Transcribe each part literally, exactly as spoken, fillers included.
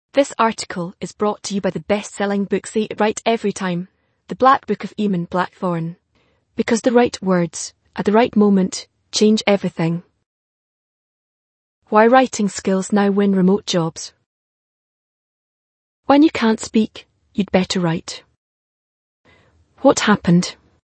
This article is brought to you by the best-selling book Say It Right Every Time, The Black Book of Eamon Blackthorne. Because the right words, at the right moment, change everything. Why writing skills now win remote jobs. When you can't speak, you'd better write. What happened?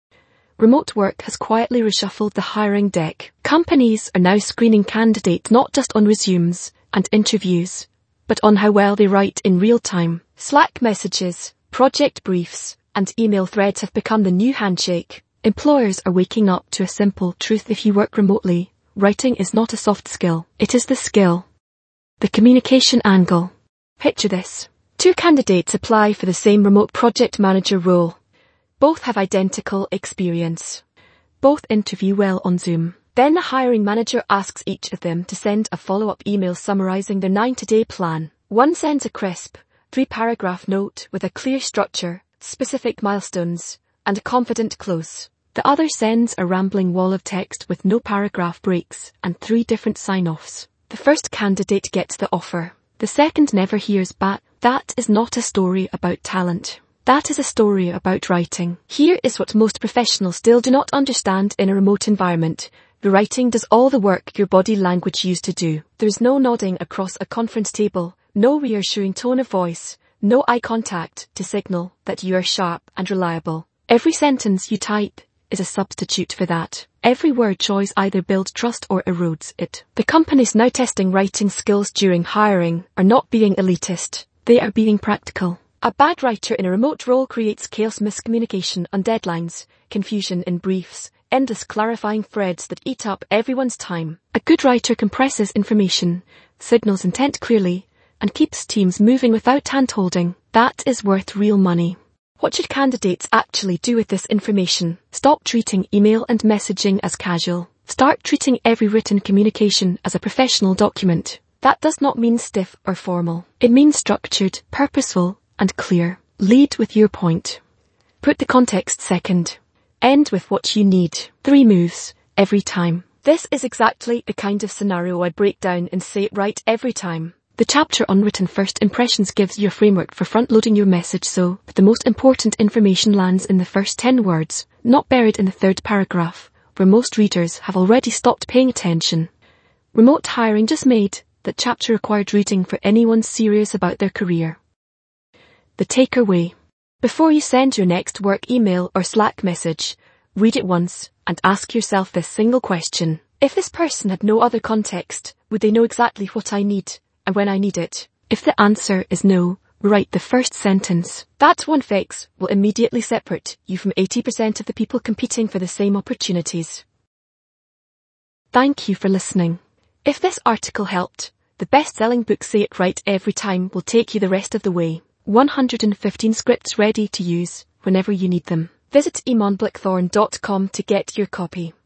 Remote work has quietly reshuffled the hiring deck. Companies are now screening candidates not just on resumes and interviews, but on how well they write in real time. Slack messages, project briefs, and email threads have become the new handshake. Employers are waking up to a simple truth: if you work remotely, writing is not a soft skill. It is the skill. The communication angle. Picture this. Two candidates apply for the same remote project manager role. Both have identical experience. Both interview well on Zoom. Then the hiring manager asks each of them to send a follow-up email summarizing their ninety-day plan. One sends a crisp, three-paragraph note with a clear structure, specific milestones, and a confident close. The other sends a rambling wall of text with no paragraph breaks and three different sign-offs. The first candidate gets the offer. The second never hears back. That is not a story about talent. That is a story about writing. Here is what most professionals still do not understand in a remote environment. The writing does all the work your body language used to do. There's no nodding across a conference table, no reassuring tone of voice, no eye contact to signal that you are sharp and reliable. Every sentence you type is a substitute for that. Every word choice either builds trust or erodes it. The companies now testing writing skills during hiring are not being elitist. They are being practical. A bad writer in a remote role creates chaos, miscommunication on deadlines, confusion in briefs, endless clarifying threads that eat up everyone's time. A good writer compresses information, signals intent clearly, and keeps teams moving without hand-holding. That is worth real money. What should candidates actually do with this information? Stop treating email and messaging as casual. Start treating every written communication as a professional document. That does not mean stiff or formal. It means structured, purposeful, and clear. Lead with your point. Put the context second. End with what you need. Three moves, every time. This is exactly the kind of scenario I break down in Say It Right Every Time. The chapter on written first impressions gives you a framework for front-loading your message so that the most important information lands in the first ten words, not buried in the third paragraph, where most readers have already stopped paying attention. Remote hiring just made that chapter required reading for anyone serious about their career. The takeaway. Before you send your next work email or Slack message, read it once and ask yourself this single question. If this person had no other context, would they know exactly what I need and when I need it? If the answer is no, write the first sentence. That one fix will immediately separate you from eighty percent of the people competing for the same opportunities. Thank you for listening. If this article helped, the best-selling book Say It Right Every Time will take you the rest of the way. one hundred fifteen scripts ready to use whenever you need them. Visit eamon blackthorne dot com to get your copy.